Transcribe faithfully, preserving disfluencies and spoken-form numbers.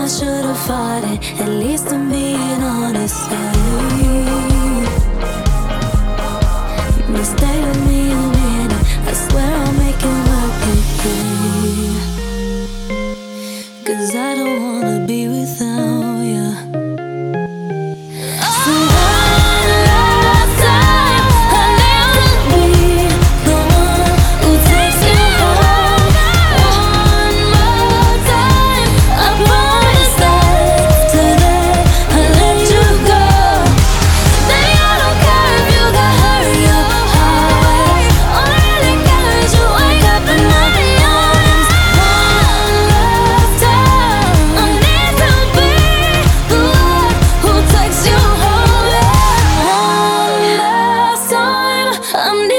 should've fought it. At least I'm being honest. Yeah. But stay with me a minute. I swear I'll make it work again. 'Cause I don't wanna be without you. So one last time, I need to be the one who takes you home. One more time, I promise that today I'll let you go. Baby, I don't care if you got hurt your heart. All I really care is you wake up in my arms. One last time, I need to be the one who takes you home. One last time, I'm